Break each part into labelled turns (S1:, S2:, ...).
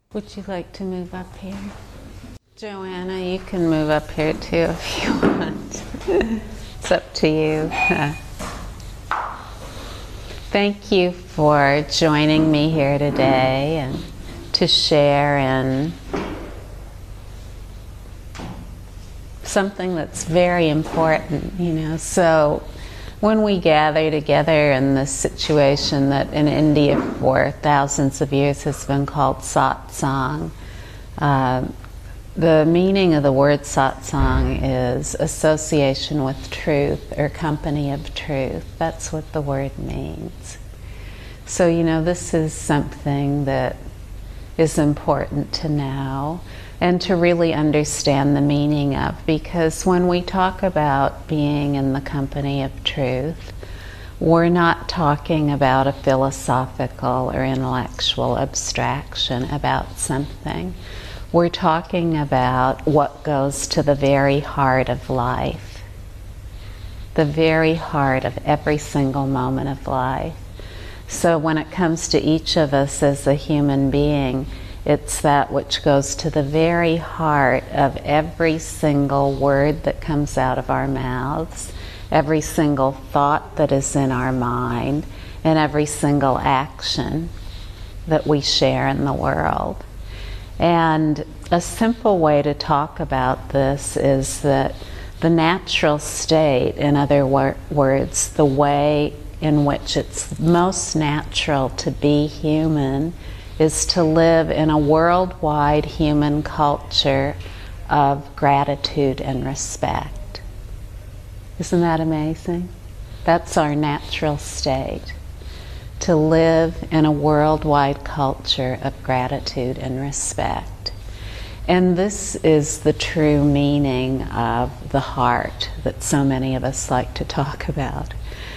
S1: Would you like to move up here? Joanna, you can move up here too if you want. It's up to you. Thank you for joining me here today and to share in something that's very important, So when we gather together in this situation that in India for thousands of years has been called satsang, the meaning of the word satsang is association with truth or company of truth. That's what the word means. So, this is something that is important to know and to really understand the meaning of, because when we talk about being in the company of truth, we're not talking about a philosophical or intellectual abstraction about something. We're talking about what goes to the very heart of life, the very heart of every single moment of life. So when it comes to each of us as a human being, it's that which goes to the very heart of every single word that comes out of our mouths, every single thought that is in our mind, and every single action that we share in the world. And a simple way to talk about this is that the natural state, in other words, the way in which it's most natural to be human, is to live in a worldwide human culture of gratitude and respect. Isn't that amazing? That's our natural state, to live in a worldwide culture of gratitude and respect. And this is the true meaning of the heart that so many of us like to talk about.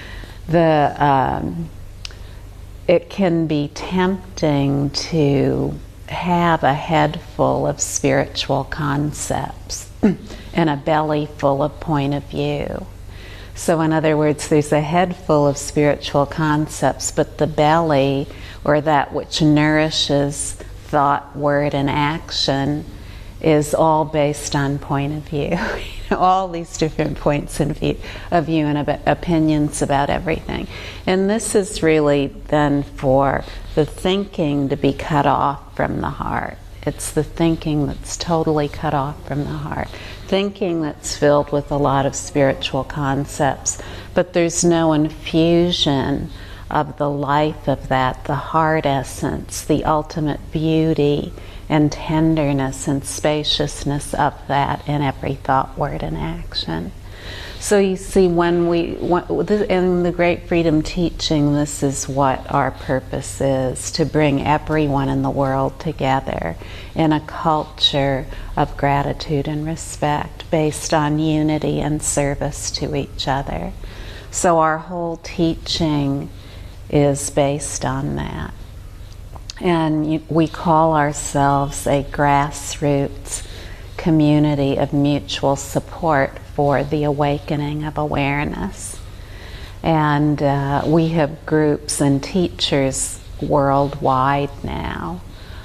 S1: It can be tempting to have a head full of spiritual concepts and a belly full of point of view. So in other words, there's a head full of spiritual concepts, but the belly, or that which nourishes thought, word, and action, is all based on point of view. All these different points of view and opinions about everything. And this is really then for the thinking to be cut off from the heart. It's the thinking that's totally cut off from the heart. Thinking that's filled with a lot of spiritual concepts, but there's no infusion of the life of that, the heart essence, the ultimate beauty and tenderness and spaciousness of that in every thought, word, and action. So you see, in the Great Freedom Teaching, this is what our purpose is, to bring everyone in the world together in a culture of gratitude and respect based on unity and service to each other. So our whole teaching is based on that. And we call ourselves a grassroots community of mutual support for the awakening of awareness. And we have groups and teachers worldwide now.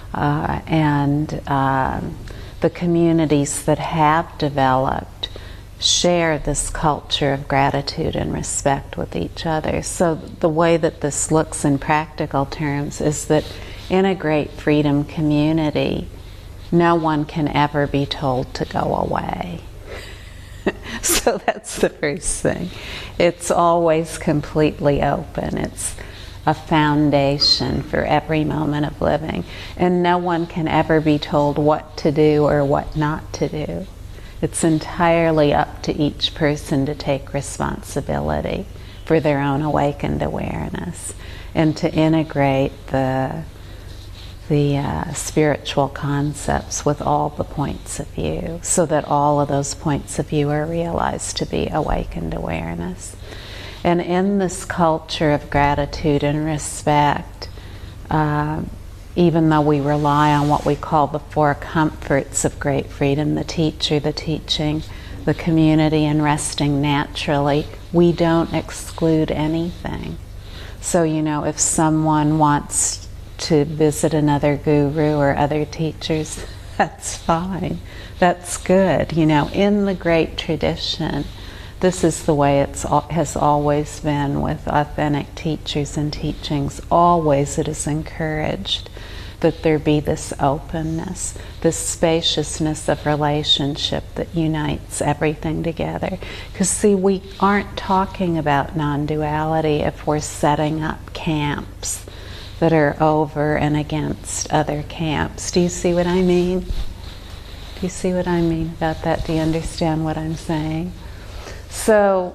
S1: The communities that have developed share this culture of gratitude and respect with each other. So the way that this looks in practical terms is that in a Great Freedom community, no one can ever be told to go away. So that's the first thing. It's always completely open. It's a foundation for every moment of living. And no one can ever be told what to do or what not to do. It's entirely up to each person to take responsibility for their own awakened awareness and to integrate the spiritual concepts with all the points of view, so that all of those points of view are realized to be awakened awareness. And in this culture of gratitude and respect, even though we rely on what we call the four comforts of Great Freedom, the teacher, the teaching, the community, and resting naturally, we don't exclude anything. So, if someone wants to visit another guru or other teachers, that's fine. That's good. You know, in the great tradition, this is the way it has always been with authentic teachers and teachings. Always it is encouraged that there be this openness, this spaciousness of relationship that unites everything together. Because see, we aren't talking about non-duality if we're setting up camps that are over and against other camps. Do you see what I mean? Do you see what I mean about that? Do you understand what I'm saying? So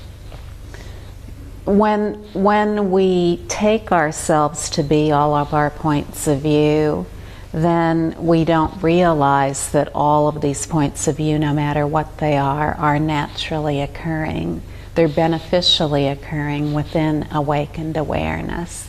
S1: when we take ourselves to be all of our points of view, then we don't realize that all of these points of view, no matter what they are naturally occurring. They're beneficially occurring within awakened awareness.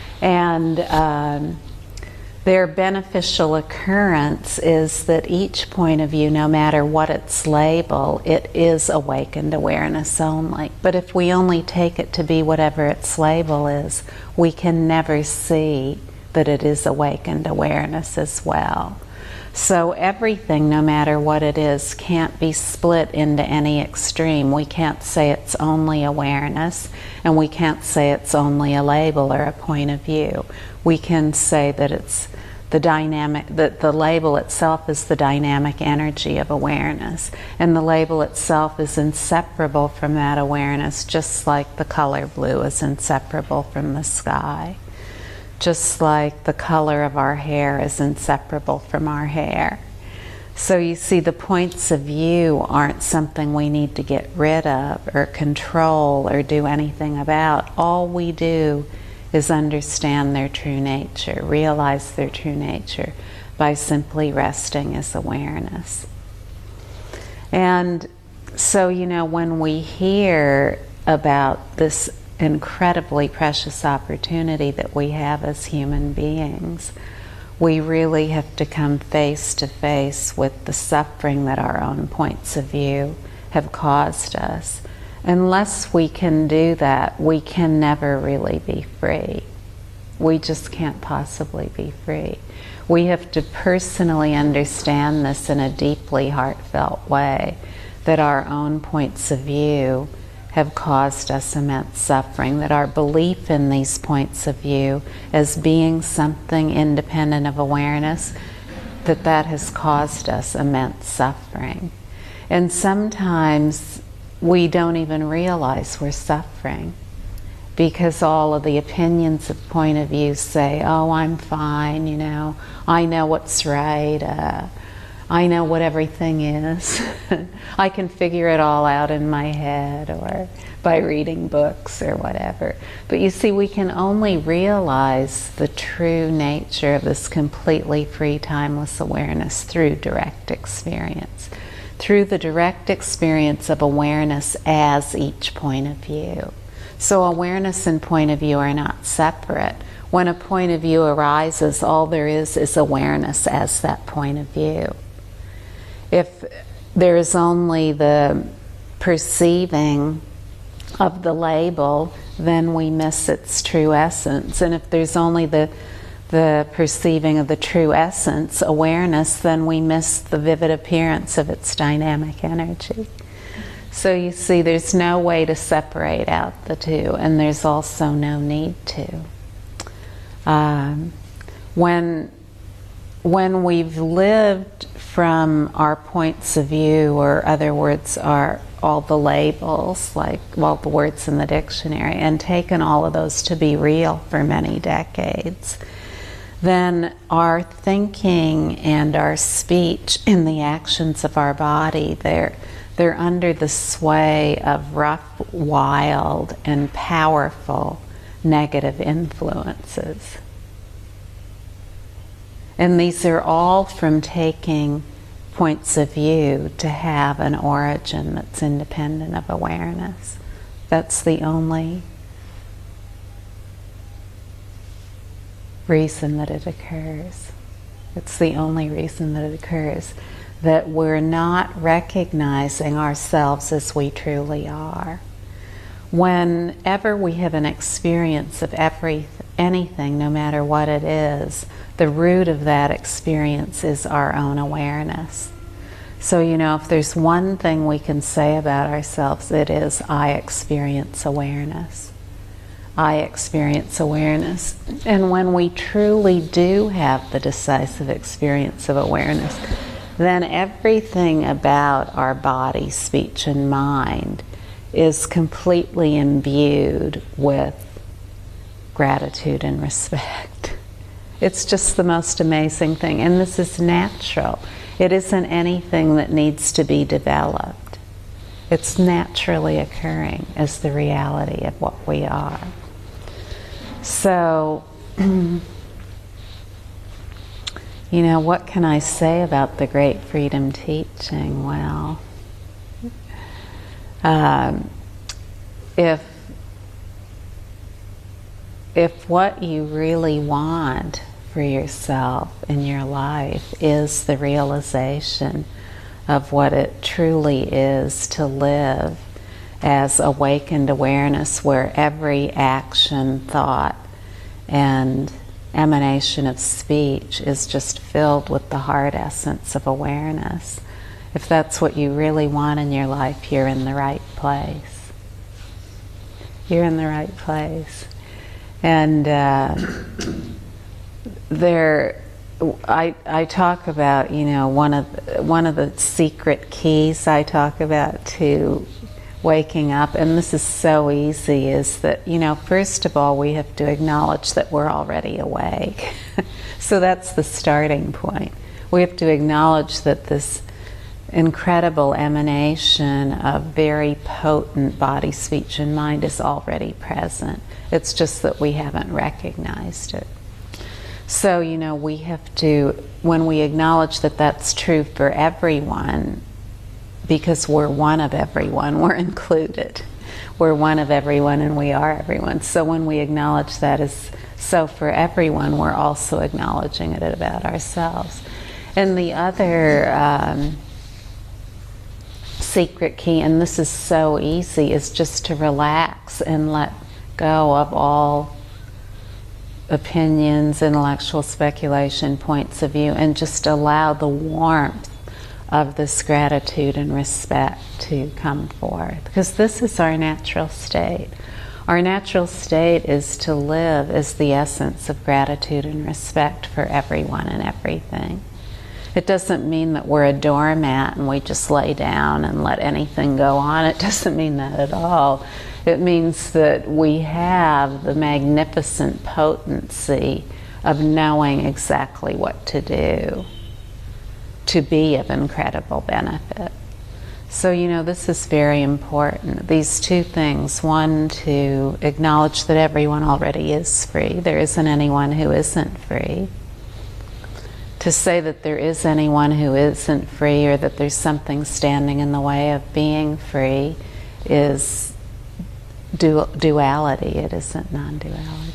S1: And their beneficial occurrence is that each point of view, no matter what its label, it is awakened awareness only. But if we only take it to be whatever its label is, we can never see that it is awakened awareness as well. So everything, no matter what it is, can't be split into any extreme. We can't say it's only awareness, and we can't say it's only a label or a point of view. We can say that it's the dynamic, that the label itself is the dynamic energy of awareness, and the label itself is inseparable from that awareness, just like the color blue is inseparable from the sky. Just like the color of our hair is inseparable from our hair. So you see, the points of view aren't something we need to get rid of or control or do anything about. All we do is understand their true nature, realize their true nature by simply resting as awareness. And so, you know, when we hear about this incredibly precious opportunity that we have as human beings, we really have to come face to face with the suffering that our own points of view have caused us. Unless we can do that, we can never really be free. We just can't possibly be free. We have to personally understand this in a deeply heartfelt way, that our own points of view have caused us immense suffering, that our belief in these points of view as being something independent of awareness, that has caused us immense suffering. And sometimes we don't even realize we're suffering, because all of the opinions of point of view say, oh, I'm fine, you know, I know what's right, I know what everything is. I can figure it all out in my head, or by reading books or whatever. But you see, we can only realize the true nature of this completely free, timeless awareness through direct experience. Through the direct experience of awareness as each point of view. So awareness and point of view are not separate. When a point of view arises, all there is awareness as that point of view. If there is only the perceiving of the label, then we miss its true essence. And if there's only the perceiving of the true essence, awareness, then we miss the vivid appearance of its dynamic energy. So you see, there's no way to separate out the two, and there's also no need to. When we've lived from our points of view, or other words are all the labels, like all the words in the dictionary, and taken all of those to be real for many decades, then our thinking and our speech and the actions of our body, they're under the sway of rough, wild, and powerful negative influences. And these are all from taking points of view to have an origin that's independent of awareness. That's the only reason that it occurs. It's the only reason that it occurs, that we're not recognizing ourselves as we truly are. Whenever we have an experience of anything, no matter what it is, the root of that experience is our own awareness. So, if there's one thing we can say about ourselves, it is, I experience awareness. I experience awareness. And when we truly do have the decisive experience of awareness, then everything about our body, speech, and mind is completely imbued with gratitude and respect. It's just the most amazing thing. And this is natural. It isn't anything that needs to be developed. It's naturally occurring as the reality of what we are. So, what can I say about the Great Freedom Teaching? Well, if what you really want for yourself in your life is the realization of what it truly is to live as awakened awareness, where every action, thought, and emanation of speech is just filled with the heart essence of awareness. If that's what you really want in your life, you're in the right place. You're in the right place. And I talk about, one of the secret keys I talk about to waking up, and this is so easy, is that, first of all, we have to acknowledge that we're already awake. So that's the starting point. We have to acknowledge that this incredible emanation of very potent body, speech, and mind is already present. It's just that we haven't recognized it. So, we have to, when we acknowledge that that's true for everyone, because we're one of everyone, we're included. We're one of everyone and we are everyone. So when we acknowledge that is so for everyone, we're also acknowledging it about ourselves. And the other secret key, and this is so easy, is just to relax and let go of all opinions, intellectual speculation, points of view, and just allow the warmth of this gratitude and respect to come forth. Because this is our natural state. Our natural state is to live as the essence of gratitude and respect for everyone and everything. It doesn't mean that we're a doormat and we just lay down and let anything go on. It doesn't mean that at all. It means that we have the magnificent potency of knowing exactly what to do to be of incredible benefit. So, this is very important. These two things. One, to acknowledge that everyone already is free. There isn't anyone who isn't free. To say that there is anyone who isn't free, or that there's something standing in the way of being free, is duality. It isn't non-duality.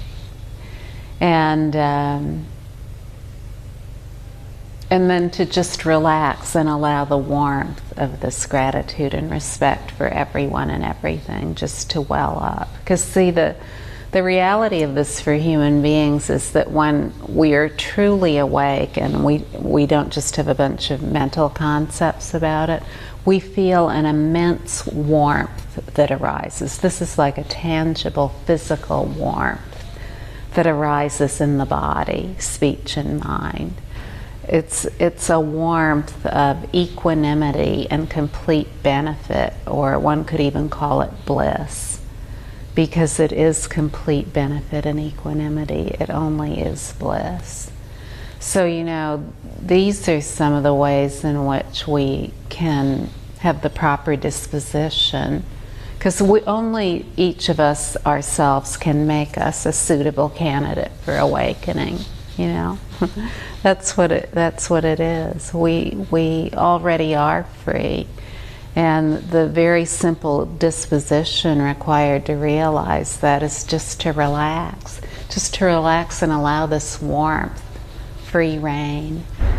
S1: And then to just relax and allow the warmth of this gratitude and respect for everyone and everything just to well up. Because see, the reality of this for human beings is that when we are truly awake and we don't just have a bunch of mental concepts about it, we feel an immense warmth that arises. This is like a tangible physical warmth that arises in the body, speech, and mind. It's a warmth of equanimity and complete benefit, or one could even call it bliss, because it is complete benefit and equanimity. It only is bliss. So, these are some of the ways in which we can have the proper disposition, because only each of us ourselves can make us a suitable candidate for awakening. That's what it is. We already are free, and the very simple disposition required to realize that is just to relax and allow this warmth, free reign.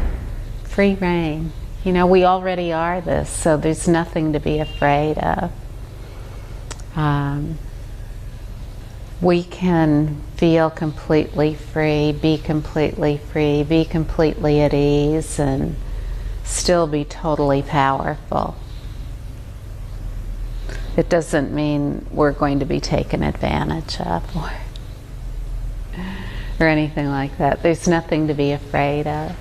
S1: We already are this, so there's nothing to be afraid of. we can feel completely free, be completely at ease, and still be totally powerful. It doesn't mean we're going to be taken advantage of or anything like that. There's nothing to be afraid of.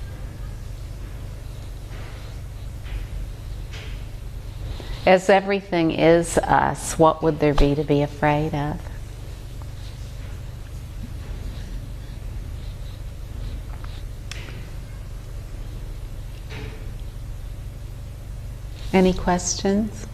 S1: As everything is us, what would there be to be afraid of? Any questions?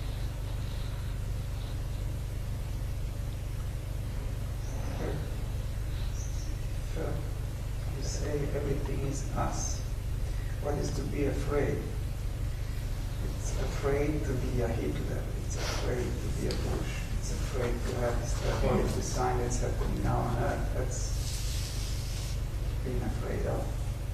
S2: You say everything is us. What is to be afraid? It's afraid to be a Hitler. It's afraid to be a Bush. It's afraid to have this terrible design that's happening now on Earth. That's being afraid of.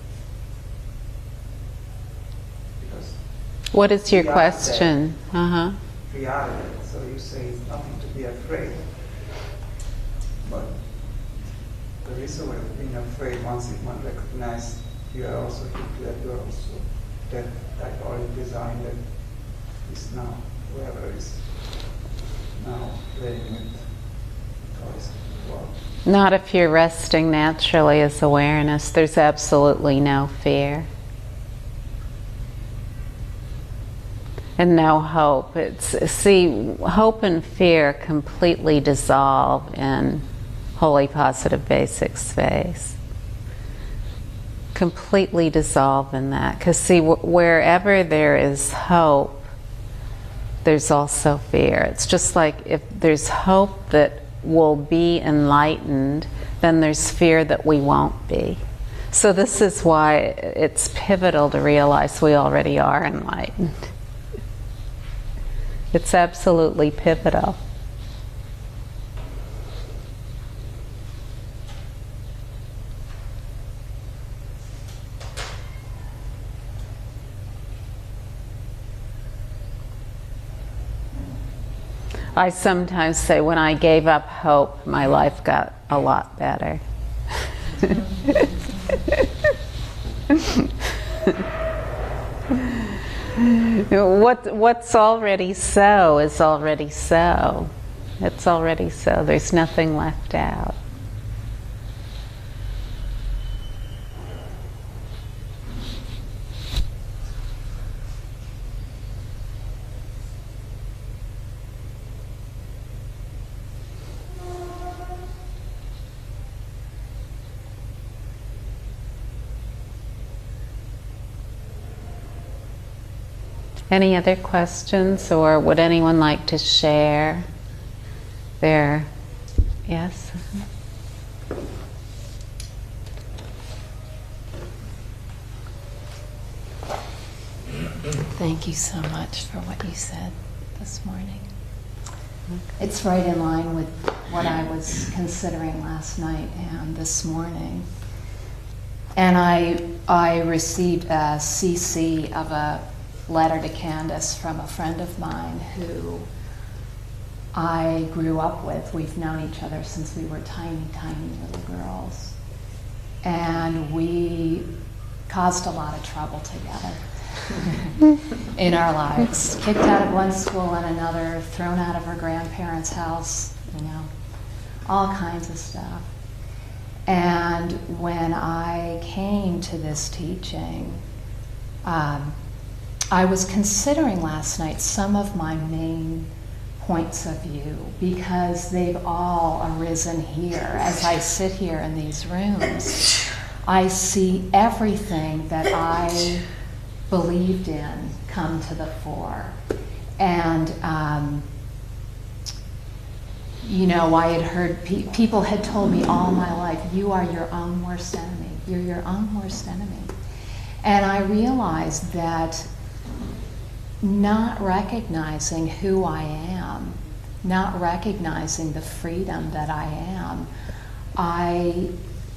S2: Because
S1: what is your question?
S2: We are there. So you say it's nothing to be afraid. But there is a way of being afraid once one recognizes you are also Hitler, you are also that type design that is now, whoever is now playing with toys in the world.
S1: Not if you're resting naturally as awareness. There's absolutely no fear. And no hope. Hope and fear completely dissolve in Holy Positive Basic space. Completely dissolve in that. Because wherever there is hope, there's also fear. It's just like if there's hope that we'll be enlightened, then there's fear that we won't be. So this is why it's pivotal to realize we already are enlightened. It's absolutely pivotal. I sometimes say when I gave up hope, my life got a lot better. What's already so is already so. It's already so. There's nothing left out. Any other questions, or would anyone like to share their, yes?
S3: Thank you so much for what you said this morning. It's right in line with what I was considering last night and this morning. And I received a CC of a letter to Candace from a friend of mine who I grew up with. We've known each other since we were tiny, tiny little girls. And we caused a lot of trouble together in our lives. Kicked out of one school and another, thrown out of her grandparents' house, all kinds of stuff. And when I came to this teaching, I was considering last night some of my main points of view because they've all arisen here. As I sit here in these rooms, I see everything that I believed in come to the fore. And, I had heard people had told me all my life, you are your own worst enemy. You're your own worst enemy. And I realized that not recognizing who I am, not recognizing the freedom that I am, I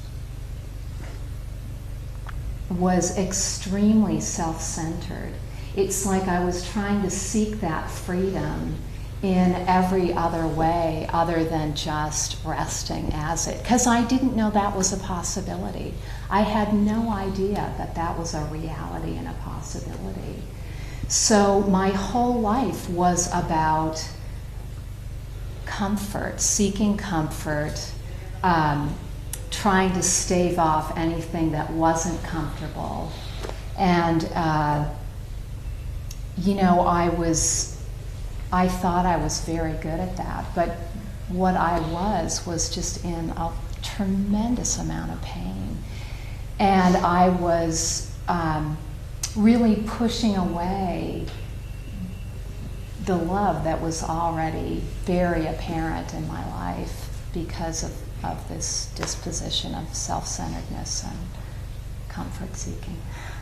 S3: was extremely self-centered. It's like I was trying to seek that freedom in every other way other than just resting as it, because I didn't know that was a possibility. I had no idea that that was a reality and a possibility. So my whole life was about comfort, seeking comfort, trying to stave off anything that wasn't comfortable. And, I thought I was very good at that, but what I was just in a tremendous amount of pain. And I was really pushing away the love that was already very apparent in my life because of this disposition of self-centeredness and comfort seeking.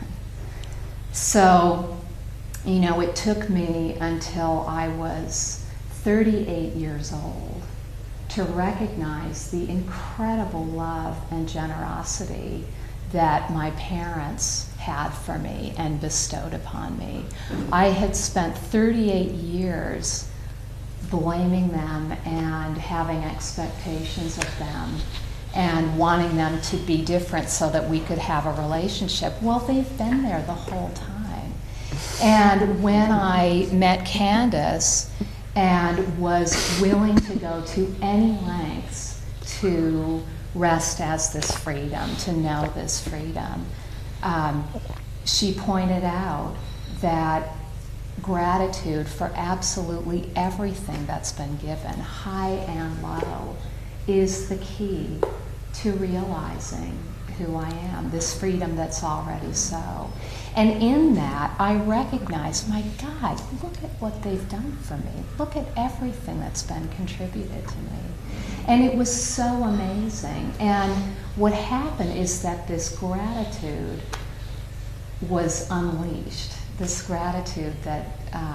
S3: So, it took me until I was 38 years old to recognize the incredible love and generosity that my parents had for me and bestowed upon me. I had spent 38 years blaming them and having expectations of them and wanting them to be different so that we could have a relationship. Well, they've been there the whole time. And when I met Candace and was willing to go to any lengths to rest as this freedom, to know this freedom, she pointed out that gratitude for absolutely everything that's been given, high and low, is the key to realizing who I am, this freedom that's already so. And in that, I recognize, my God, look at what they've done for me. Look at everything that's been contributed to me. And it was so amazing. And what happened is that this gratitude was unleashed. This gratitude that,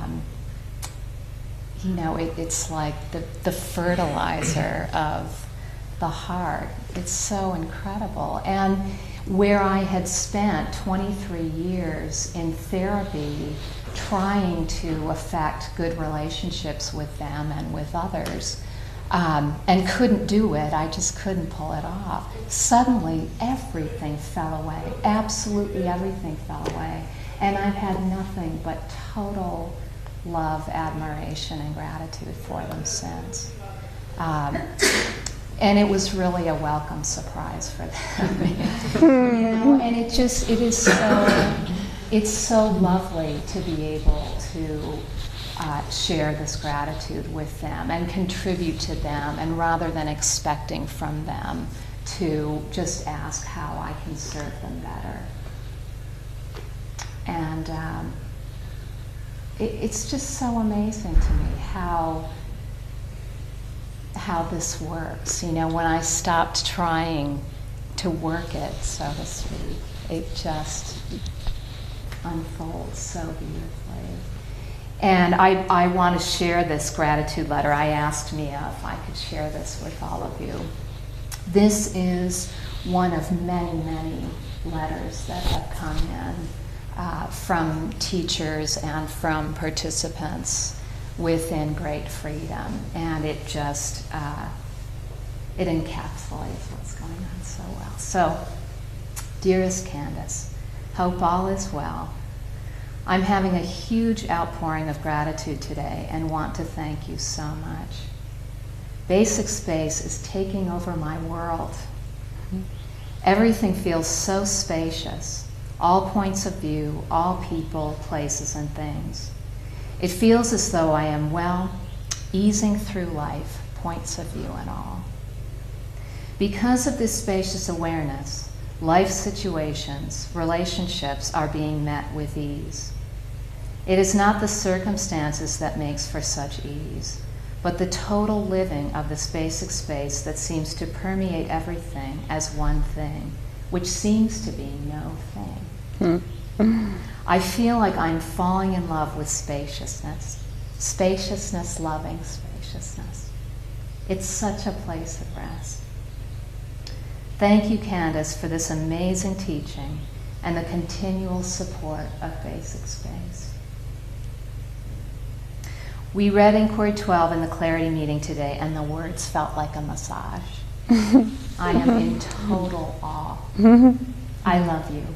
S3: it's like the fertilizer of the heart. It's so incredible. And where I had spent 23 years in therapy trying to affect good relationships with them and with others, and couldn't do it, I just couldn't pull it off. Suddenly, everything fell away. Absolutely everything fell away. And I've had nothing but total love, admiration, and gratitude for them since. And it was really a welcome surprise for them. And it's so lovely to be able to share this gratitude with them and contribute to them, and rather than expecting from them, to just ask how I can serve them better. And it's just so amazing to me how this works. When I stopped trying to work it, so to speak, it just unfolds so beautifully. And I want to share this gratitude letter. I asked Mia if I could share this with all of you. This is one of many, many letters that have come in from teachers and from participants within Great Freedom, and it just it encapsulates what's going on so well. So, dearest Candace, hope all is well. I'm having a huge outpouring of gratitude today and want to thank you so much. Basic Space is taking over my world. Everything feels so spacious, all points of view, all people, places, and things. It feels as though I am, easing through life, points of view and all. Because of this spacious awareness, life situations, relationships are being met with ease. It is not the circumstances that makes for such ease, but the total living of this basic space that seems to permeate everything as one thing, which seems to be no thing. I feel like I'm falling in love with spaciousness, loving spaciousness. It's such a place of rest. Thank you, Candace, for this amazing teaching and the continual support of Basic Space. We read Inquiry 12 in the Clarity meeting today, and the words felt like a massage. I am in total awe. I love you,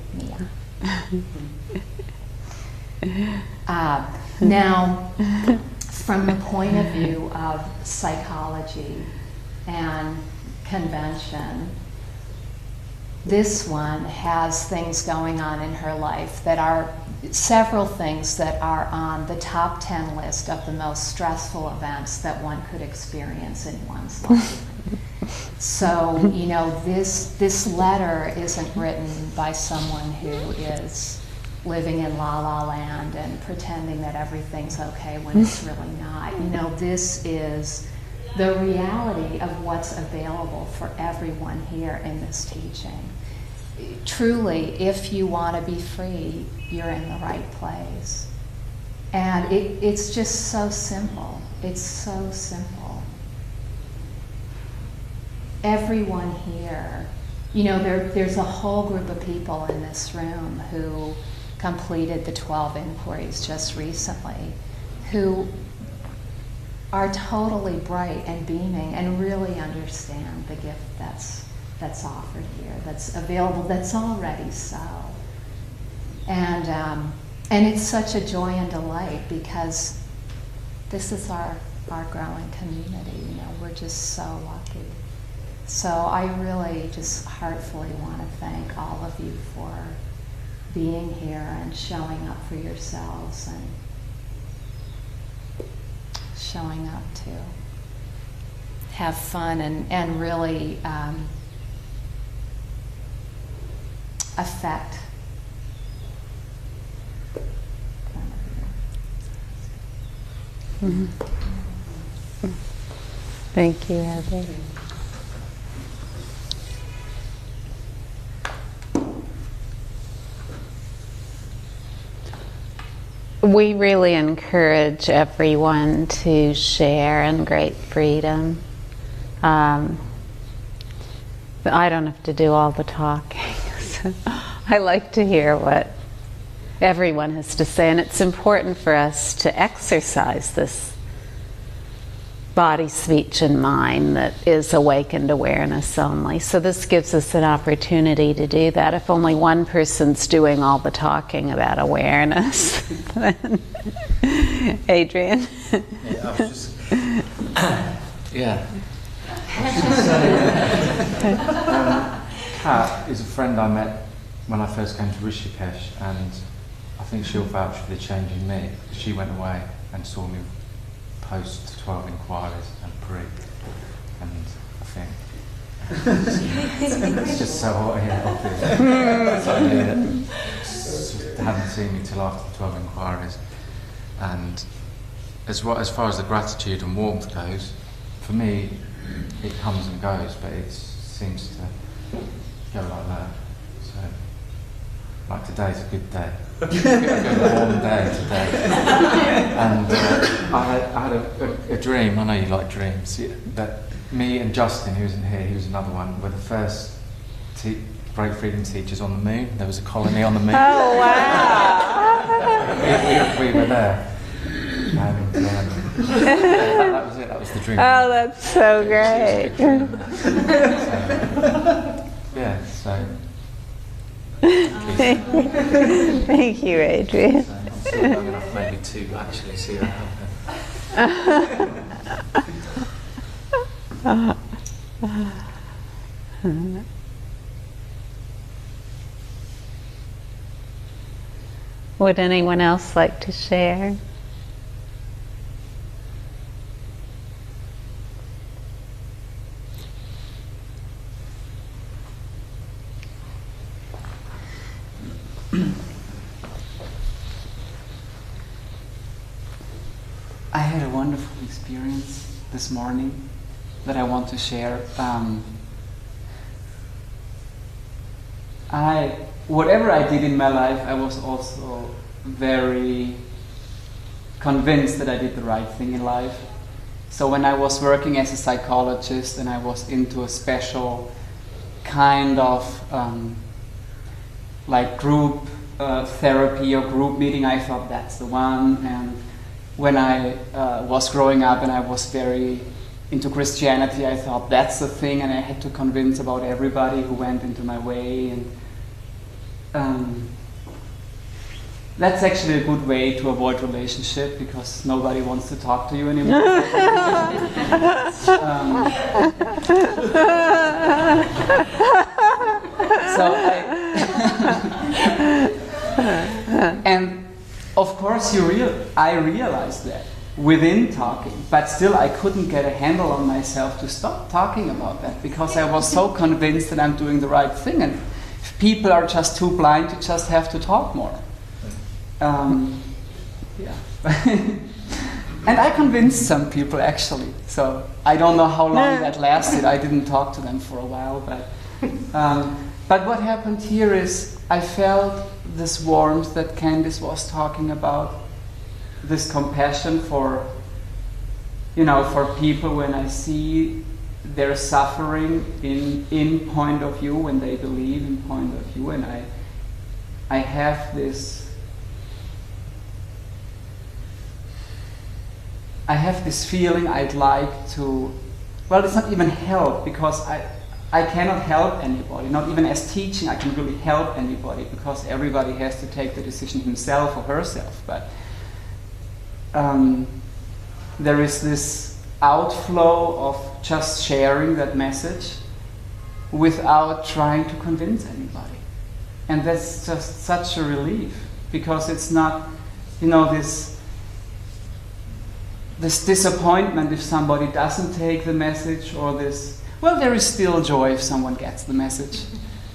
S3: Mia. Now, from the point of view of psychology and convention, this one has things going on in her life that are several things that are on the top 10 list of the most stressful events that one could experience in one's life. So, you know, this letter isn't written by someone who is living in la la land and pretending that everything's okay when it's really not. You know, this is the reality of what's available for everyone here in this teaching. Truly, if you want to be free, you're in the right place. And it's just so simple. It's so simple. Everyone here, you know, there's a whole group of people in this room who completed the 12 inquiries just recently, who are totally bright and beaming and really understand the gift that's offered here, that's available, that's already so. And it's such a joy and delight because this is our growing community. You know, we're just so lucky. So I really just heartfully want to thank all of you for being here and showing up for yourselves and showing up to have fun and really affect.
S1: Mm-hmm. Thank you, Abby. We really encourage everyone to share in great freedom. I don't have to do all the talking. So I like to hear what everyone has to say, and it's important for us to exercise this body, speech, and mind that is awakened awareness only. So this gives us an opportunity to do that. If only one person's doing all the talking about awareness, then Adrian.
S4: Yeah, I was just yeah. Kat is a friend I met when I first came to Rishikesh, and I think she'll vouch for the change in me. She went away and saw me post 12 inquiries and pre, and I think it's just so obvious. Somebody that hadn't seen me till after the 12 inquiries, and as far as the gratitude and warmth goes, for me it comes and goes, but it seems to go like that. So, like today's a good day. A good warm day today. And I had a dream, I know you like dreams, that me and Justin, who isn't here, he was another one, were the first Great Freedom teachers on the moon. There was a colony on the moon.
S1: Oh, wow.
S4: we were there. And that was it, that was the dream.
S1: Oh, that's so great.
S4: Yeah, so...
S1: Thank you, Adrian.
S4: So I'm still young enough maybe to actually see that happen.
S1: Would anyone else like to share?
S5: I had a wonderful experience this morning that I want to share. Whatever I did in my life, I was also very convinced that I did the right thing in life. So when I was working as a psychologist and I was into a special kind of like group therapy or group meeting, I thought that's the one. And when I was growing up and I was very into Christianity, I thought that's the thing, and I had to convince about everybody who went into my way. And that's actually a good way to avoid relationship, because nobody wants to talk to you anymore. And of course I realized that within talking, but still I couldn't get a handle on myself to stop talking about that, because I was so convinced that I'm doing the right thing, and if people are just too blind to just have to talk more. Yeah. And I convinced some people actually, so I don't know how long that lasted. I didn't talk to them for a while, but what happened here is I felt this warmth that Candice was talking about, this compassion for people when I see their suffering in point of view, when they believe in point of view, and I have this feeling I'd like to, well, it's not even help, because I cannot help anybody, not even as teaching I can really help anybody, because everybody has to take the decision himself or herself, but there is this outflow of just sharing that message without trying to convince anybody. And that's just such a relief, because it's not, this disappointment if somebody doesn't take the message, or there is still joy if someone gets the message.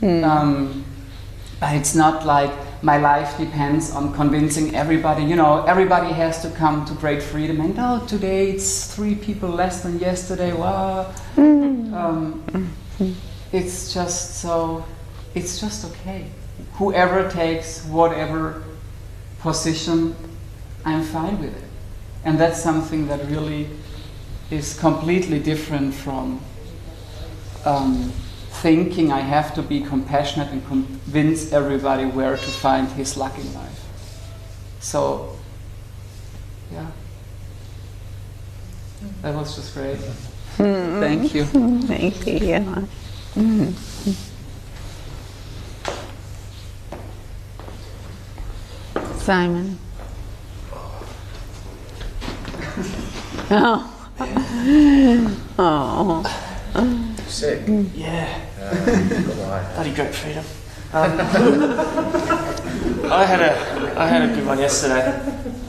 S5: But it's not like my life depends on convincing everybody. Everybody has to come to Great Freedom, and today it's 3 people less than yesterday. Wow. It's just okay. Whoever takes whatever position, I'm fine with it. And that's something that really is completely different from thinking I have to be compassionate and convince everybody where to find his luck in life. So, yeah. That was just great. Thank you.
S1: Thank you. Yeah. Simon. Oh.
S6: Sick?
S7: Yeah.
S6: Why?
S7: Bloody Great Freedom. I had a good one yesterday.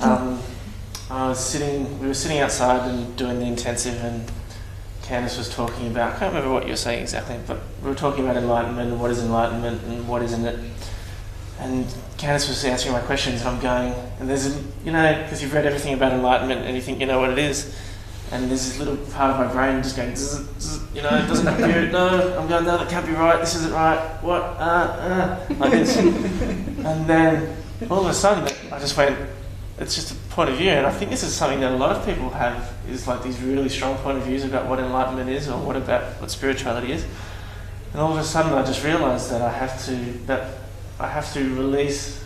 S7: We were sitting outside and doing the intensive, and Candice was talking about, I can't remember what you were saying exactly, but we were talking about enlightenment and what is enlightenment and what isn't it. And Candice was answering my questions, and I'm going, and there's, because you've read everything about enlightenment and you think you know what it is, and there's this little part of my brain just going, it doesn't compute, no, I'm going, no, that can't be right, this isn't right, what, like this. And then all of a sudden I just went, it's just a point of view, and I think this is something that a lot of people have, is like these really strong point of views about what enlightenment is, or what spirituality is. And all of a sudden I just realised that I have to release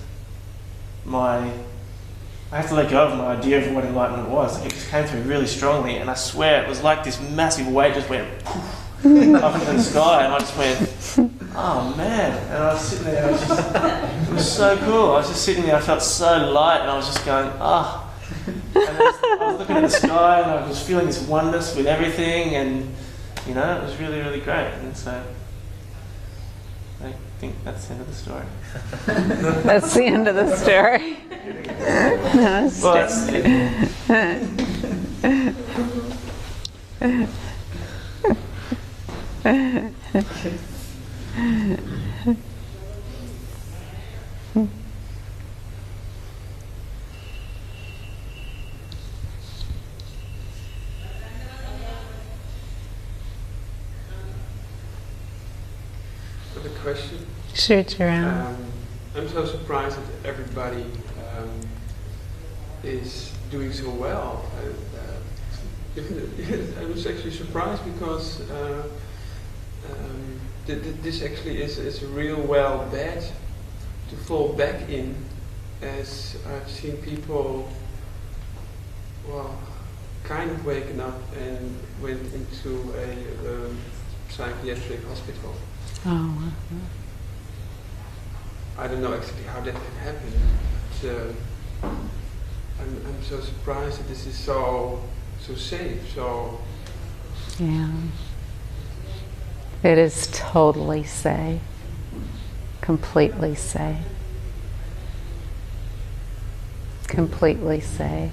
S7: I have to let go of my idea of what enlightenment was. Like, it just came to me really strongly, and I swear it was like this massive weight just went up into the sky, and I just went, oh man. And I was sitting there, it was so cool. I was just sitting there, I felt so light, and I was just going, ah. And I was looking at the sky, and I was feeling this oneness with everything, and it was really, really great. And so I think that's the end of the story.
S1: That's the end of the story.
S8: Another question.
S1: Shoot around.
S8: I'm so surprised that everybody is doing so well. I was actually surprised because this actually is a real well bed to fall back in, as I've seen people well, kind of waken up and went into a psychiatric hospital.
S1: Oh.
S8: I don't know actually how that can happen. But, I'm so surprised that this is so safe. So
S1: Yeah. It is totally safe. Completely safe. Completely safe.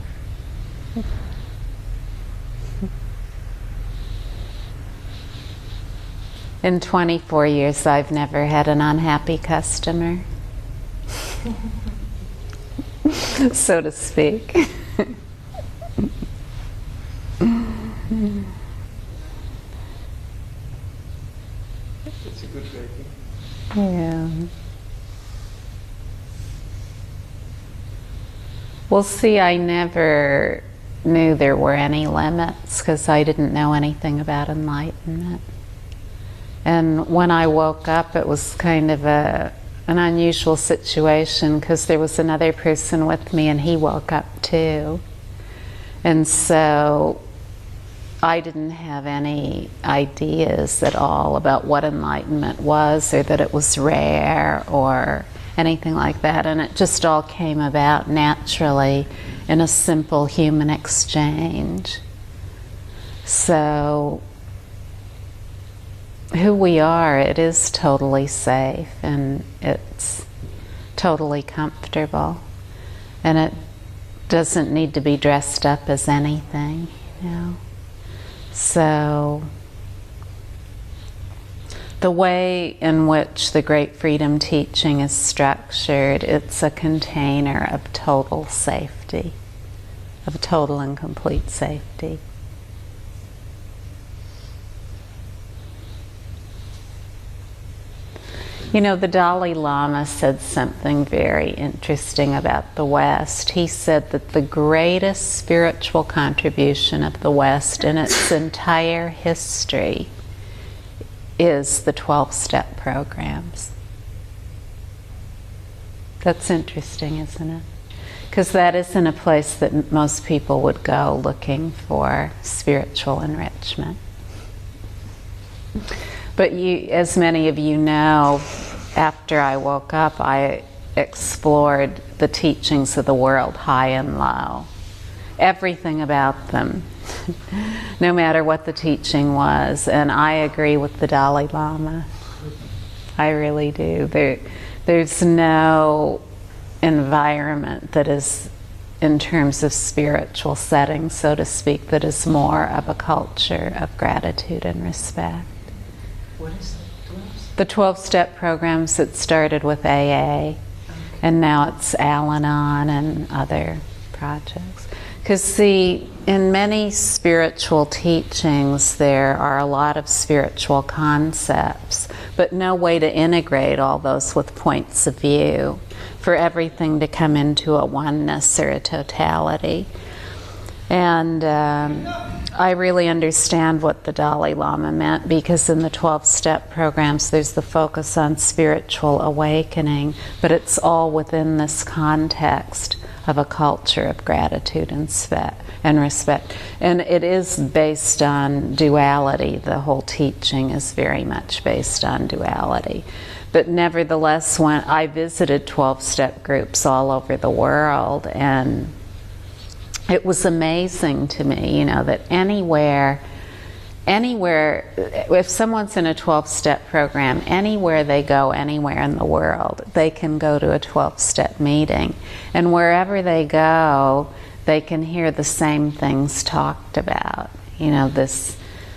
S1: In 24 years, I've never had an unhappy customer, so to speak.
S8: it's a good rating.
S1: Yeah. Well, see, I never knew there were any limits because I didn't know anything about enlightenment. And when I woke up, it was kind of an unusual situation because there was another person with me and he woke up too. And so I didn't have any ideas at all about what enlightenment was or that it was rare or anything like that. And it just all came about naturally in a simple human exchange. So who we are, it is totally safe and it's totally comfortable. And it doesn't need to be dressed up as anything, you know. So the way in which the Great Freedom Teaching is structured, it's a container of total safety, of total and complete safety. You know, the Dalai Lama said something very interesting about the West. He said that the greatest spiritual contribution of the West in its entire history is the 12-step programs. That's interesting, isn't it? Because that isn't a place that most people would go looking for spiritual enrichment. But you, as many of you know, after I woke up, I explored the teachings of the world high and low. Everything about them, no matter what the teaching was. And I agree with the Dalai Lama. I really do. There's no environment that is, in terms of spiritual setting, so to speak, that is more of a culture of gratitude and respect.
S9: What is it?
S1: The 12-step programs that started with AA, and now it's Al-Anon and other projects. Because see, in many spiritual teachings there are a lot of spiritual concepts, but no way to integrate all those with points of view for everything to come into a oneness or a totality. And I really understand what the Dalai Lama meant, because in the 12-step programs there's the focus on spiritual awakening, but it's all within this context of a culture of gratitude and respect. And it is based on duality. The whole teaching is very much based on duality. But nevertheless, when I visited 12-step groups all over the world, and it was amazing to me, you know, that anywhere, if someone's in a 12-step program, anywhere they go, anywhere in the world, they can go to a 12-step meeting. And wherever they go, they can hear the same things talked about. You know, this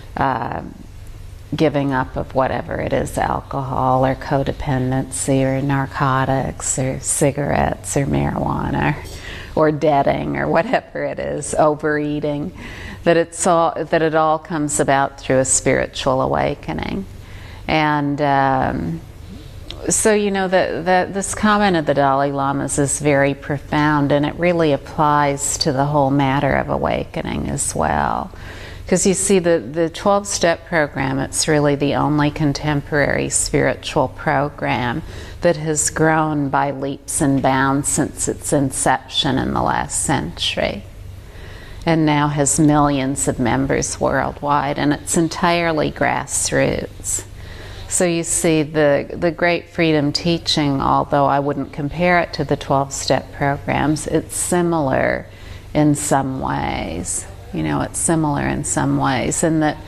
S1: giving up of whatever it is, alcohol or codependency or narcotics or cigarettes or marijuana or debting or whatever it is, overeating, that it all comes about through a spiritual awakening. And so, you know, this comment of the Dalai Lama's is very profound, and it really applies to the whole matter of awakening as well. Because you see, the 12-step program, it's really the only contemporary spiritual program that has grown by leaps and bounds since its inception in the last century. and now has millions of members worldwide, and it's entirely grassroots. So you see, the Great Freedom teaching, although I wouldn't compare it to the 12-step programs, it's similar in some ways. You know, it's similar in some ways, and that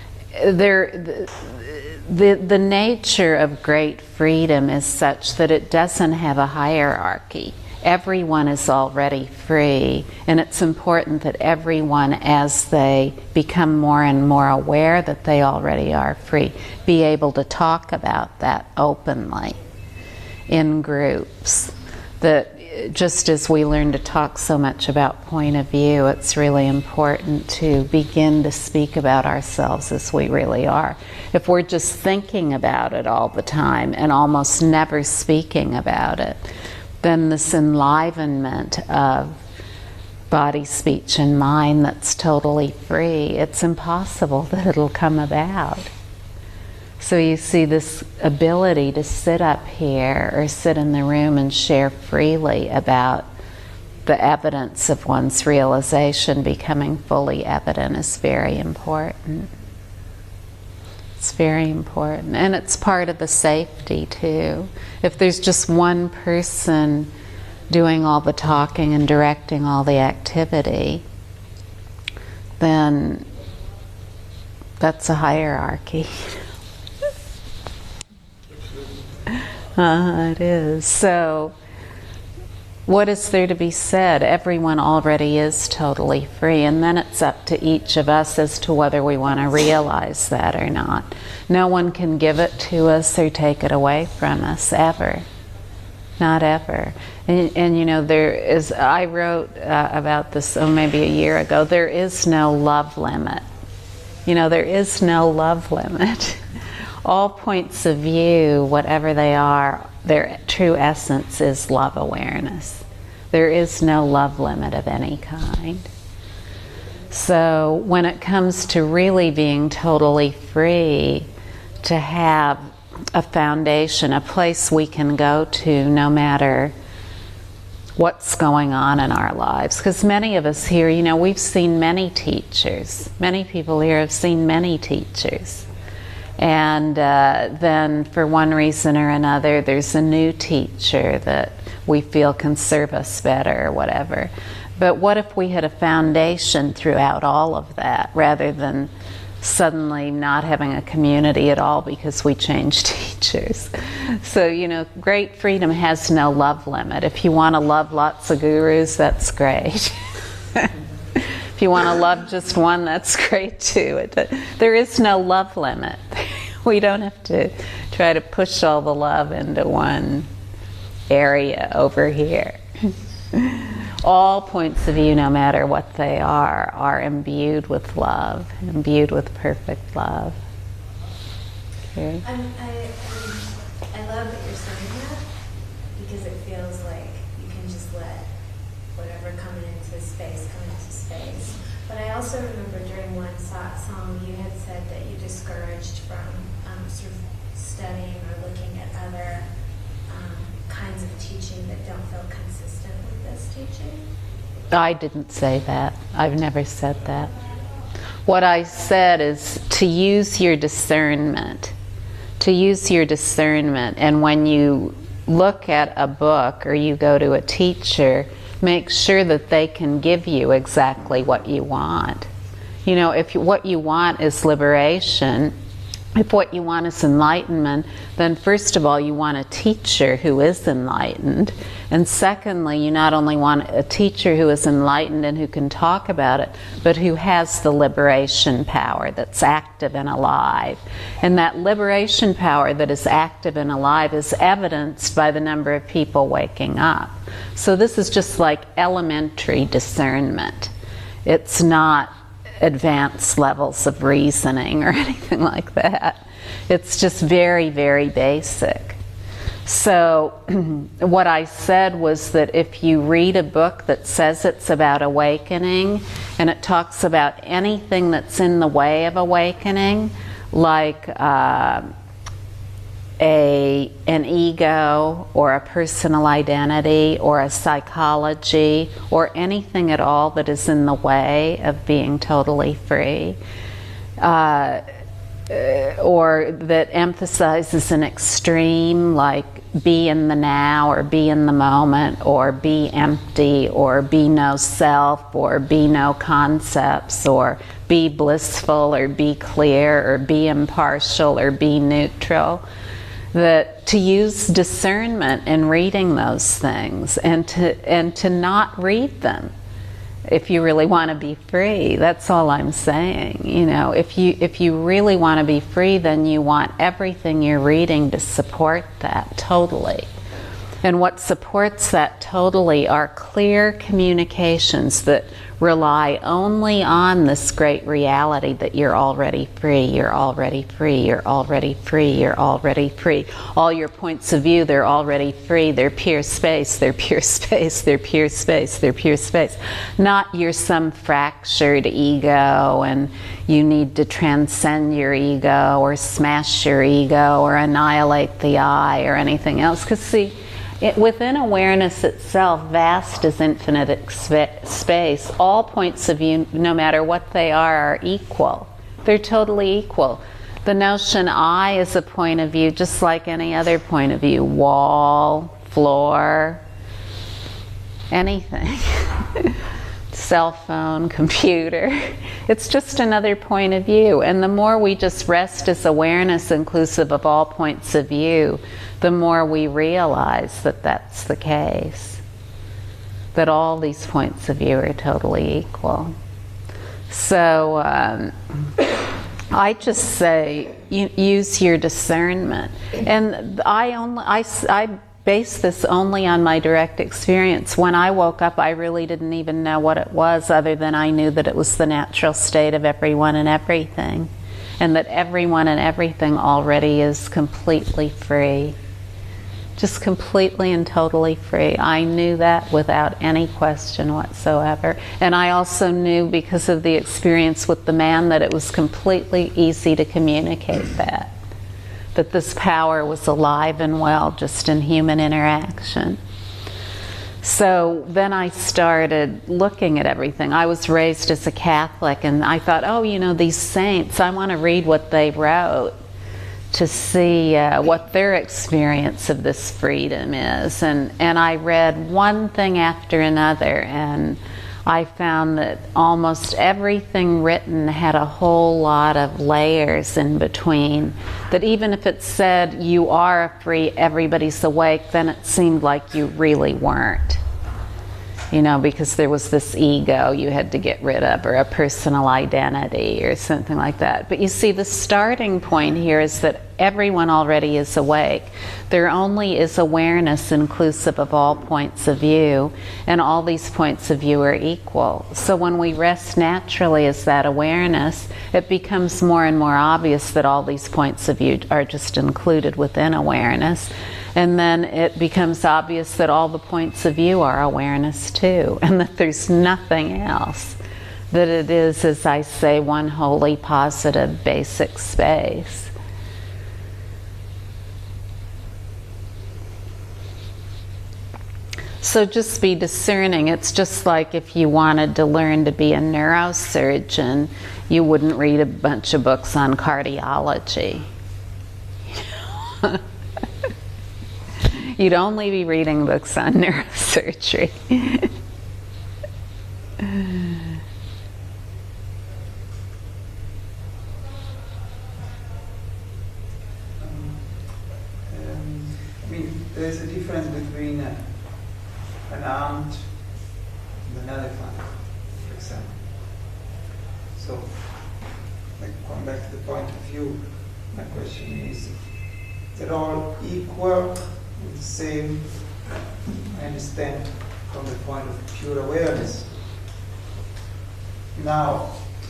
S1: the nature of Great Freedom is such that it doesn't have a hierarchy. Everyone is already free, and it's important that everyone, as they become more and more aware that they already are free, be able to talk about that openly in groups. That just as we learn to talk so much about point of view, it's really important to begin to speak about ourselves as we really are. If we're just thinking about it all the time and almost never speaking about it, then this enlivenment of body, speech, and mind that's totally free, it's impossible that it'll come about. So you see this ability to sit up here or sit in the room and share freely about the evidence of one's realization becoming fully evident is very important. It's very important, and it's part of the safety too. If there's just one person doing all the talking and directing all the activity, then that's a hierarchy. It is. So what is there to be said? Everyone already is totally free, and then it's up to each of us as to whether we want to realize that or not. No one can give it to us or take it away from us, ever. Not ever. And you know, there is, I wrote about this maybe a year ago, there is no love limit. You know, there is no love limit. All points of view, whatever they are, their true essence is love awareness. There is no love limit of any kind. So when it comes to really being totally free, to have a foundation, a place we can go to no matter what's going on in our lives. Because many of us here, you know, we've seen many teachers. Many people here have seen many teachers. And then for one reason or another, there's a new teacher that we feel can serve us better or whatever. But what if we had a foundation throughout all of that, rather than suddenly not having a community at all because we changed teachers? So, you know, Great Freedom has no love limit. If you want to love lots of gurus, that's great. If you want to love just one, that's great too. There is no love limit. We don't have to try to push all the love into one area over here. All points of view, no matter what they are imbued with love, imbued with perfect love. Okay.
S10: I love that you're saying that, because it feels like you can just let whatever come into space come into space. But I also remember during one satsang you had said that you discouraged from sort of studying or looking at other kinds of teaching that don't feel consistent with this teaching.
S1: I didn't say that. I've never said that. What I said is to use your discernment. To use your discernment. And when you look at a book or you go to a teacher, make sure that they can give you exactly what you want. You know, if what you want is liberation, if what you want is enlightenment, then first of all you want a teacher who is enlightened, and secondly you not only want a teacher who is enlightened and who can talk about it, but who has the liberation power that's active and alive. And that liberation power that is active and alive is evidenced by the number of people waking up. So this is just like elementary discernment. It's not advanced levels of reasoning or anything like that. It's just very, very basic. So what I said was that if you read a book that says it's about awakening and it talks about anything that's in the way of awakening, like an ego or a personal identity or a psychology or anything at all that is in the way of being totally free, or that emphasizes an extreme like be in the now or be in the moment or be empty or be no self or be no concepts or be blissful or be clear or be impartial or be neutral. That to use discernment in reading those things and to not read them if you really want to be free. That's all I'm saying. You know, if you really want to be free, then you want everything you're reading to support that totally. And what supports that totally are clear communications that rely only on this great reality that you're already free, you're already free, you're already free, you're already free. All your points of view, they're already free, they're pure space, they're pure space, they're pure space, they're pure space. Not you're some fractured ego and you need to transcend your ego or smash your ego or annihilate the I or anything else. Because see, within awareness itself, vast as infinite space, all points of view, no matter what they are equal. They're totally equal. The notion I is a point of view just like any other point of view. Wall, floor, anything. Cell phone, computer. It's just another point of view. And the more we just rest as awareness inclusive of all points of view, the more we realize that that's the case. That all these points of view are totally equal. So I just say use your discernment. And I base this only on my direct experience. When I woke up, I really didn't even know what it was, other than I knew that it was the natural state of everyone and everything, and that everyone and everything already is completely free. Just completely and totally free. I knew that without any question whatsoever. And I also knew, because of the experience with the man, that it was completely easy to communicate that this power was alive and well just in human interaction. So then I started looking at everything. I was raised as a Catholic, and I thought, oh, you know, these saints, I want to read what they wrote to see what their experience of this freedom is. And I read one thing after another, and I found that almost everything written had a whole lot of layers in between. That even if it said you are free, everybody's awake, then it seemed like you really weren't. You know, because there was this ego you had to get rid of, or a personal identity, or something like that. But you see, the starting point here is that everyone already is awake. There only is awareness inclusive of all points of view, and all these points of view are equal. So when we rest naturally as that awareness, it becomes more and more obvious that all these points of view are just included within awareness. And then it becomes obvious that all the points of view are awareness too, and that there's nothing else. That it is, as I say, one wholly positive basic space. So just be discerning. It's just like if you wanted to learn to be a neurosurgeon, you wouldn't read a bunch of books on cardiology. You'd only be reading books on neurosurgery.
S2: I mean, there's a difference between an ant and an elephant, for example. So, like, going back to the point of view, my question is, they're all equal, with the same, I understand, from the point of pure awareness. Now,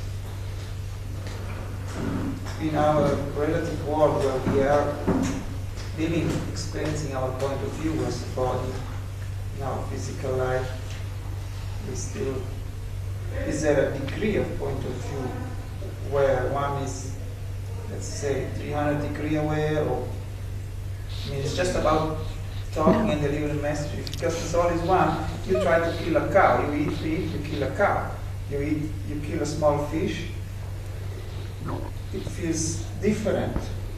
S2: in our relative world where we are living, experiencing our point of view as a body, in our physical life, is there a degree of point of view where one is, let's say, 300 degree aware, or I mean, it's just about talking and delivering a message. Because the soul is one, you try to kill a cow. You eat, you kill a cow. You kill a small fish. It feels different.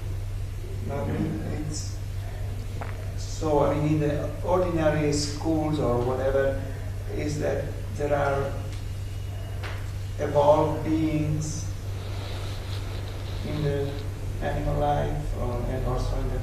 S2: So, I mean, in the ordinary schools or whatever, is that there are evolved beings in the animal life, and also in the.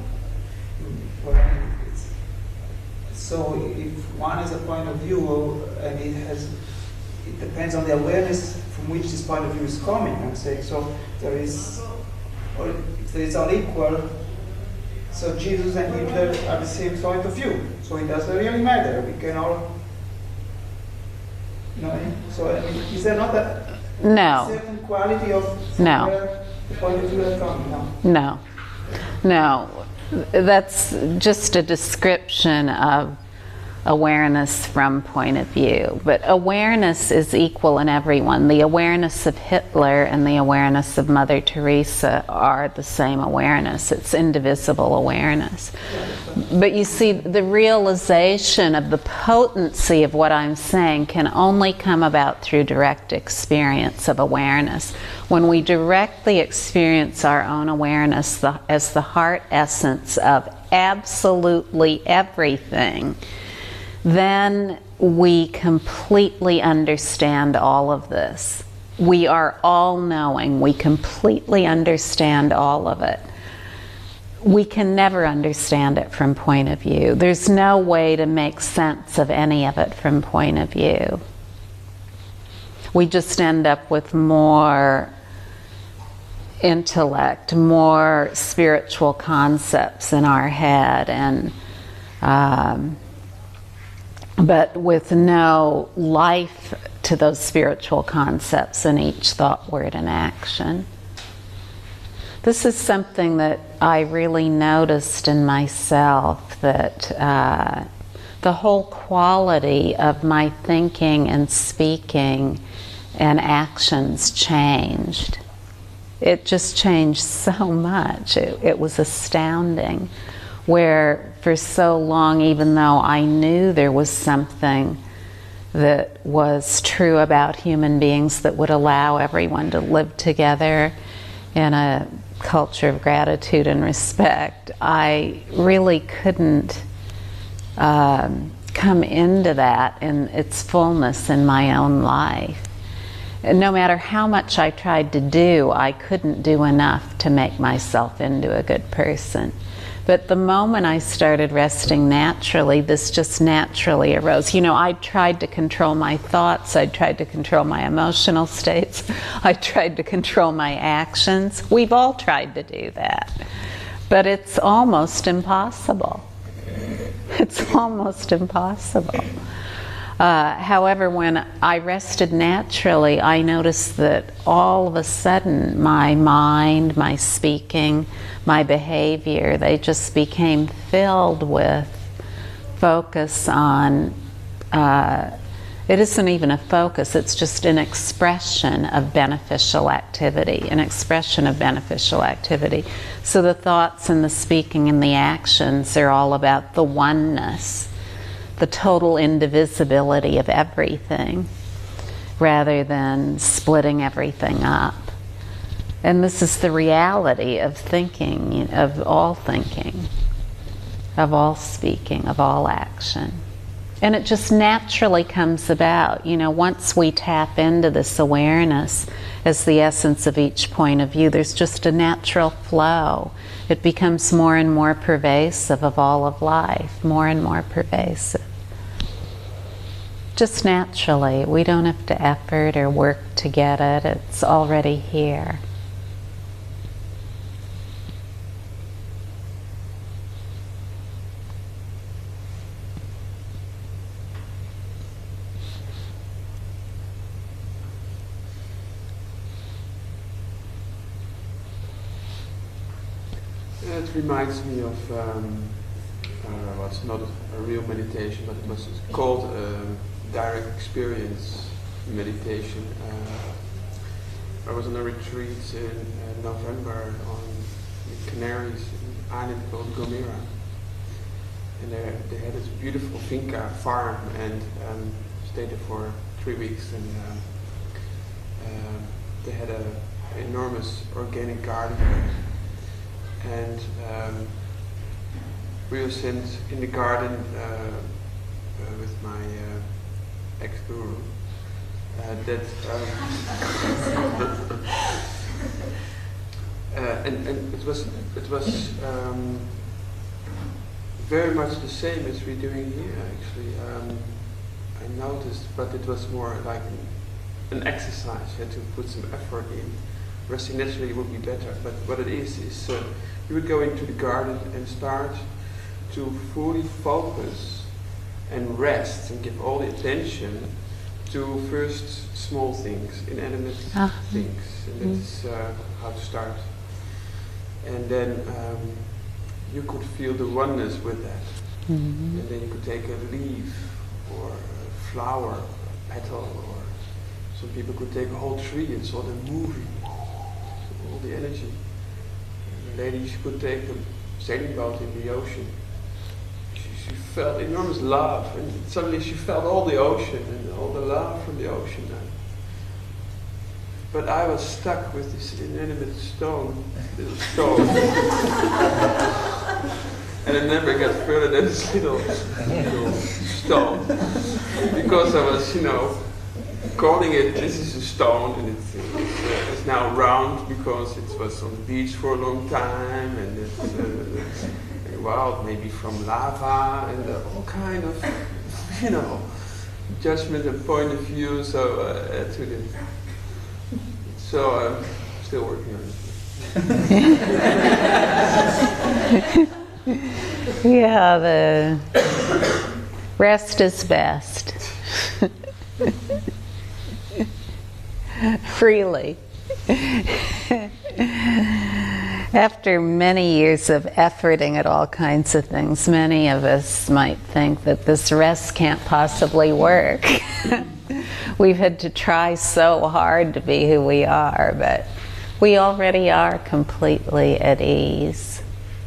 S2: So, if one has a point of view, and it depends on the awareness from which this point of view is coming. I'm saying so. There is, or if there is all equal. So Jesus and Hitler are the same point of view. So it doesn't really matter. We can all, So I mean, is there not a certain quality of where the point of view is coming?
S1: No. That's just a description of awareness from point of view. But awareness is equal in everyone. The awareness of Hitler and the awareness of Mother Teresa are the same awareness. It's indivisible awareness. But you see, the realization of the potency of what I'm saying can only come about through direct experience of awareness. When we directly experience our own awareness as the heart essence of absolutely everything, then we completely understand all of this. We are all-knowing. We completely understand all of it. We can never understand it from point of view. There's no way to make sense of any of it from point of view. We just end up with more intellect, more spiritual concepts in our head, and but with no life to those spiritual concepts in each thought, word, and action. This is something that I really noticed in myself, that the whole quality of my thinking and speaking and actions changed. It just changed so much. It was astounding. Where for so long, even though I knew there was something that was true about human beings that would allow everyone to live together in a culture of gratitude and respect, I really couldn't come into that in its fullness in my own life. And no matter how much I tried to do, I couldn't do enough to make myself into a good person. But the moment I started resting naturally, this just naturally arose. I tried to control my thoughts. I tried to control my emotional states. I tried to control my actions. We've all tried to do that. But it's almost impossible. It's almost impossible. However, when I rested naturally, I noticed that all of a sudden my mind, my speaking, my behavior, they just became filled with focus on, it isn't even a focus, it's just an expression of beneficial activity, So the thoughts and the speaking and the actions are all about the oneness, the total indivisibility of everything, rather than splitting everything up. And this is the reality of thinking, of all speaking, of all action. And it just naturally comes about. Once we tap into this awareness as the essence of each point of view, there's just a natural flow. It becomes more and more pervasive of all of life, more and more pervasive. Just naturally. We don't have to effort or work to get it. It's already here.
S8: It reminds me of, well, it's not a real meditation, but it was called direct experience meditation. I was on a retreat in November on the Canaries, an island called Gomera. and they had this beautiful finca farm, and stayed there for 3 weeks, and they had an enormous organic garden, and we were sent in the garden with my ex-guru. And it was very much the same as we're doing here, actually. I noticed, but it was more like an exercise. You had to put some effort in. Resting naturally would be better, but what it is you would go into the garden and start to fully focus and rest and give all the attention to first small things, inanimate things, and that's how to start. And then you could feel the oneness with that. And then you could take a leaf or a flower, a petal, or some people could take a whole tree and saw them moving, all the energy. And the lady, she could take a sailing boat in the ocean. She felt enormous love, and suddenly she felt all the ocean and all the love from the ocean. But I was stuck with this inanimate little stone. And I never got further than this little stone. Because I was, calling it, this is a stone, and it's now round because it was on the beach for a long time, and it's wild, maybe from lava, and all kind of, judgment and point of view, to this. So I'm still working on it.
S1: Yeah, the rest is best. Freely. After many years of efforting at all kinds of things, many of us might think that this rest can't possibly work. We've had to try so hard to be who we are, but we already are completely at ease.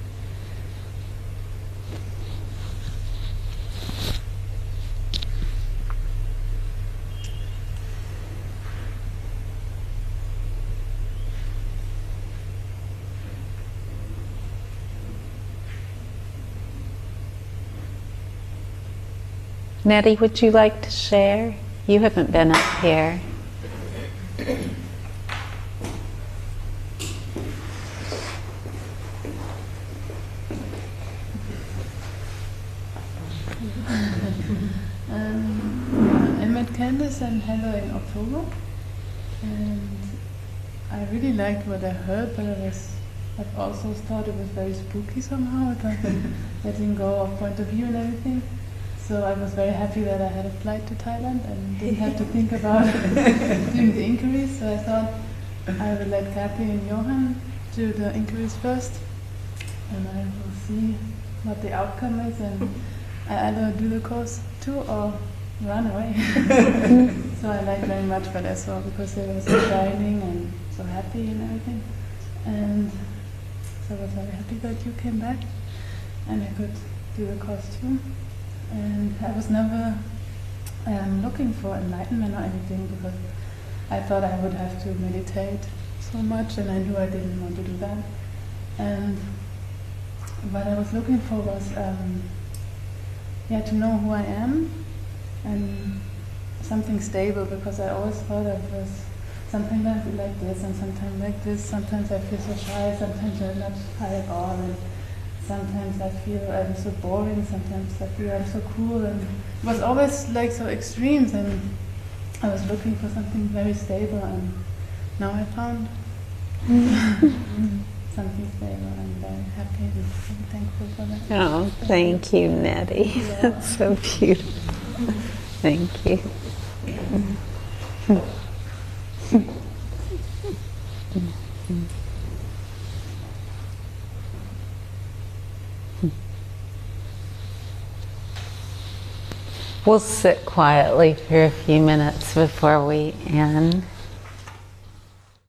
S1: Nettie, would you like to share? You haven't been up here.
S11: I met Candice and Heather in October, and I really liked what I heard, but I've also thought it was very spooky somehow. It was like letting go of point of view and everything. So I was very happy that I had a flight to Thailand and didn't have to think about doing the inquiries. So I thought I would let Kathy and Johan do the inquiries first, and I will see what the outcome is, and I either do the course too or run away. So I liked very much what I saw because they were so shining and so happy and everything. And so I was very happy that you came back and I could do the course too. And I was never looking for enlightenment or anything because I thought I would have to meditate so much, and I knew I didn't want to do that. And what I was looking for was to know who I am and something stable, because I always thought I was something like this and sometimes like this. Sometimes I feel so shy, sometimes I'm not shy at all. And sometimes I feel I'm so boring, sometimes I feel I'm so cool, and it was always like so extremes, and I was looking for something very stable, and now I found something stable. I'm very happy and I'm thankful for that.
S1: Oh, thank you, Nettie.
S11: Yeah.
S1: That's so beautiful. Thank you. We'll sit quietly for a few minutes before we end.